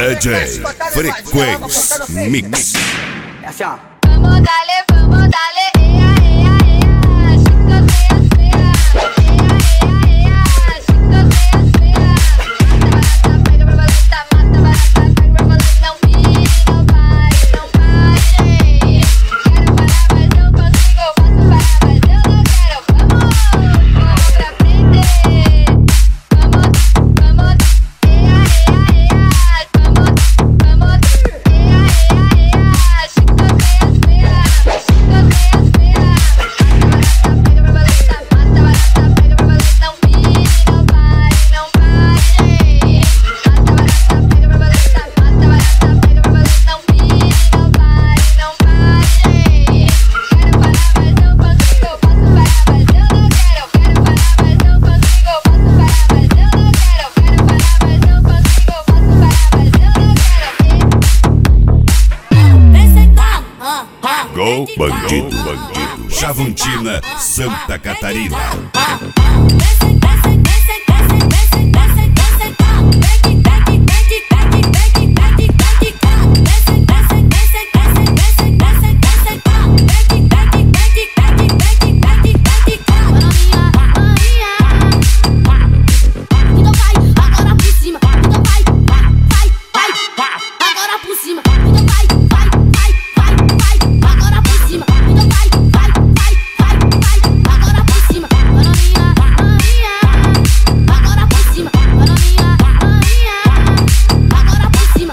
DJ Frequência Mix. É assim, ó. Vamos dale, ea, ea, ea. Chica feia, feia. Ea, ea, ea. Chica feia, feia. Mata barata, pega pra balita. Mata barata, pega pra balita. Não pire, não pare, não pare. Quero parar, mas não consigo. Posso parar, mas eu não quero. Vamos pra frente. Vamos, ea, ea, ea. Vamos, ea, ea, ea. Chica feia, feia. Chica feia, feia. Mata barata, pega pra balita. Mata barata, pega pra balita. Não pire, não pare, não pare. Mata barata, pega pra balita. Mata barata, pega pra balita. Não pire, não pare, não pare. Quero parar, mas não consigo. Posso parar, mas eu não quero. Quero parar, mas não consigo. Posso parar, mas eu não quero. Quero parar, mas não consigo. Posso parar, mas eu não quero. Vem sentar. Gol Bandido, Chavantina, Santa Catarina. Vem sentar.